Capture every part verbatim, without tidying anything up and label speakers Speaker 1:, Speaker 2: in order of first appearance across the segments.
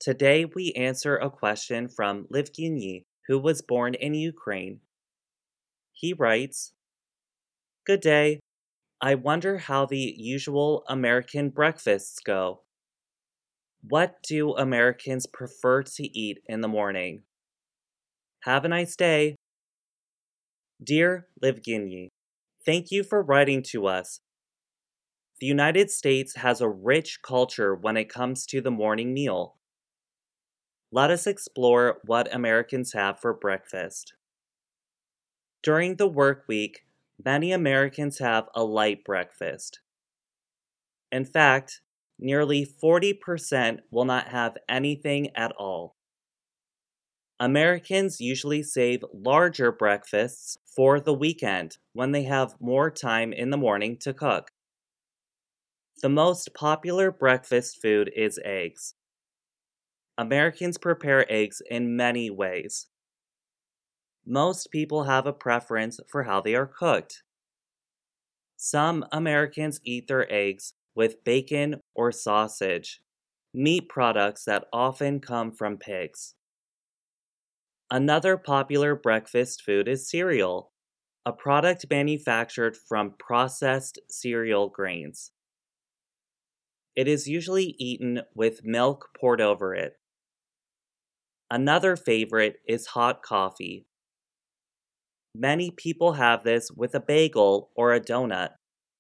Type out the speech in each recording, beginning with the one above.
Speaker 1: Today we answer a question from Livgeny, who was born in Ukraine. He writes, Good day. I wonder how the usual American breakfasts go. What do Americans prefer to eat in the morning? Have a nice day. Dear Livgeny, thank you for writing to us. The United States has a rich culture when it comes to the morning meal. Let us explore what Americans have for breakfast. During the work week, many Americans have a light breakfast. In fact, nearly forty percent will not have anything at all. Americans usually save larger breakfasts for the weekend when they have more time in the morning to cook. The most popular breakfast food is eggs. Americans prepare eggs in many ways. Most people have a preference for how they are cooked. Some Americans eat their eggs with bacon or sausage, meat products that often come from pigs. Another popular breakfast food is cereal, a product manufactured from processed cereal grains. It is usually eaten with milk poured over it. Another favorite is hot coffee. Many people have this with a bagel or a donut.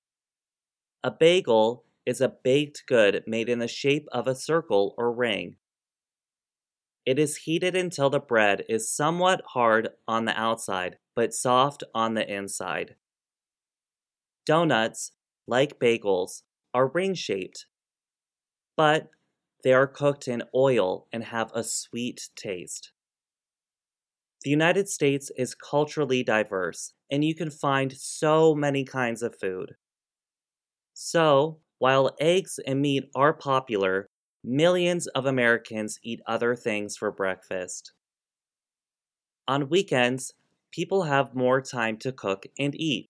Speaker 1: A bagel is a baked good made in the shape of a circle or ring. It is heated until the bread is somewhat hard on the outside but soft on the inside. Donuts, like bagels, are ring-shaped, but they are cooked in oil and have a sweet taste. The United States is culturally diverse, and you can find so many kinds of food. So, while eggs and meat are popular, millions of Americans eat other things for breakfast. On weekends, people have more time to cook and eat.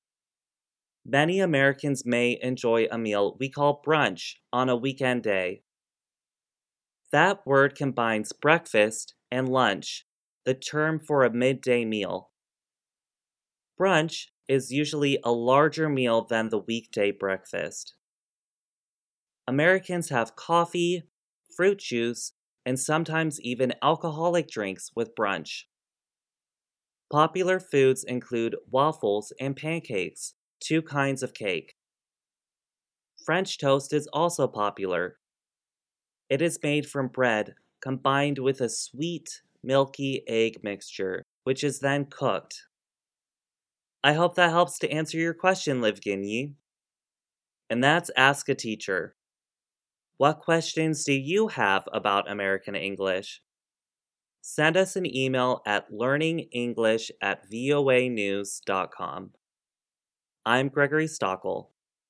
Speaker 1: Many Americans may enjoy a meal we call brunch on a weekend day. That word combines breakfast and lunch, the term for a midday meal. Brunch is usually a larger meal than the weekday breakfast. Americans have coffee, fruit juice, and sometimes even alcoholic drinks with brunch. Popular foods include waffles and pancakes, two kinds of cake. French toast is also popular. It is made from bread combined with a sweet, milky egg mixture, which is then cooked. I hope that helps to answer your question, Livgeny. And that's Ask a Teacher. What questions do you have about American English? Send us an email at learningenglish at voa news dot com. I'm Gregory Stockel.